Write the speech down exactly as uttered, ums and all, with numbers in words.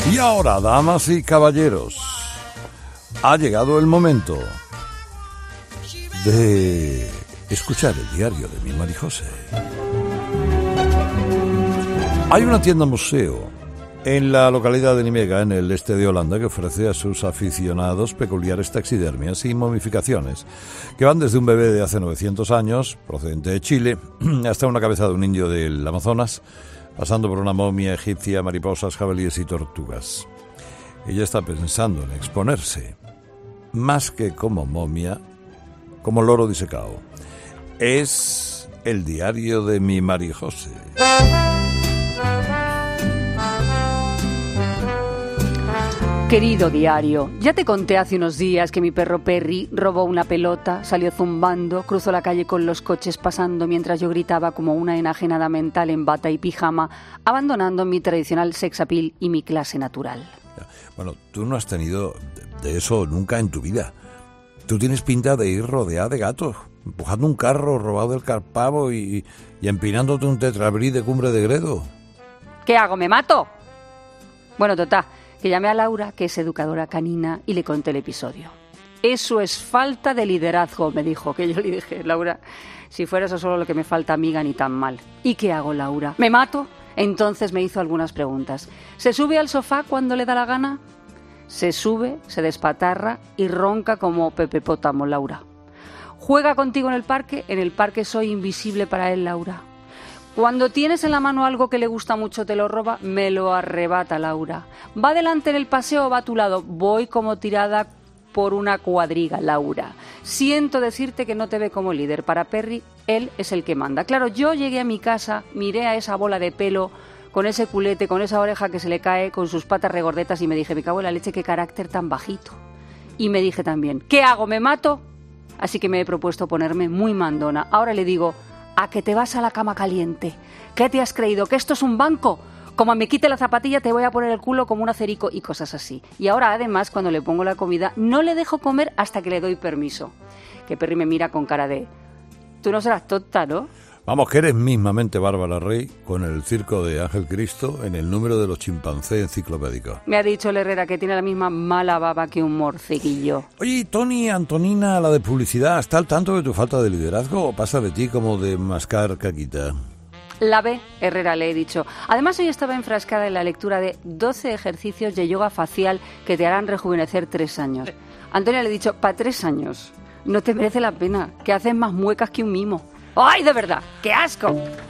Y ahora, damas y caballeros, ha llegado el momento de escuchar el diario de mi Marijose. Hay una tienda museo en la localidad de Nimega, en el este de Holanda, que ofrece a sus aficionados peculiares taxidermias y momificaciones, que van desde un bebé de hace novecientos años, procedente de Chile, hasta una cabeza de un indio del Amazonas, pasando por una momia egipcia, mariposas, jabalíes y tortugas. Ella está pensando en exponerse, más que como momia, como loro disecado. Es el diario de mi Marijose. Querido diario, ya te conté hace unos días que mi perro Perry robó una pelota, salió zumbando, cruzó la calle con los coches pasando mientras yo gritaba como una enajenada mental en bata y pijama, abandonando mi tradicional sex appeal y mi clase natural. Bueno, tú no has tenido de eso nunca en tu vida. Tú tienes pinta de ir rodeada de gatos, empujando un carro robado del Carpavo y, y empinándote un tetrabrí de Cumbre de Gredo. ¿Qué hago? ¿Me mato? Bueno, total, que llamé a Laura, que es educadora canina, y le conté el episodio. Eso es falta de liderazgo, me dijo, que yo le dije, Laura, si fuera eso solo lo que me falta, amiga, ni tan mal. ¿Y qué hago, Laura? ¿Me mato? Entonces me hizo algunas preguntas. ¿Se sube al sofá cuando le da la gana? Se sube, se despatarra y ronca como Pepe Pótamo, Laura. ¿Juega contigo en el parque? En el parque soy invisible para él, Laura. Cuando tienes en la mano algo que le gusta mucho, te lo roba, me lo arrebata, Laura. ¿Va delante en el paseo o va a tu lado? Voy como tirada por una cuadriga, Laura. Siento decirte que no te ve como líder. Para Perry, él es el que manda. Claro, yo llegué a mi casa, miré a esa bola de pelo, con ese culete, con esa oreja que se le cae, con sus patas regordetas, y me dije, me cago en la leche, qué carácter tan bajito. Y me dije también, ¿qué hago? ¿Me mato? Así que me he propuesto ponerme muy mandona. Ahora le digo, a que te vas a la cama caliente. ¿Qué te has creído? ¿Que esto es un banco? Como me quite la zapatilla te voy a poner el culo como un acerico y cosas así. Y ahora además cuando le pongo la comida no le dejo comer hasta que le doy permiso. Que Perry me mira con cara de, tú no serás tonta, ¿no? Vamos, que eres mismamente Bárbara Rey con el circo de Ángel Cristo en el número de los chimpancés enciclopédicos. Me ha dicho el Herrera que tiene la misma mala baba que un morceguillo. Oye, Tony, Antonina, la de publicidad, ¿está al tanto de tu falta de liderazgo o pasa de ti como de mascar caquita? La ve, Herrera, le he dicho. Además, hoy estaba enfrascada en la lectura de doce ejercicios de yoga facial que te harán rejuvenecer tres años. Antonia le he dicho, para tres años. No te merece la pena, que haces más muecas que un mimo. ¡Ay, de verdad! ¡Qué asco!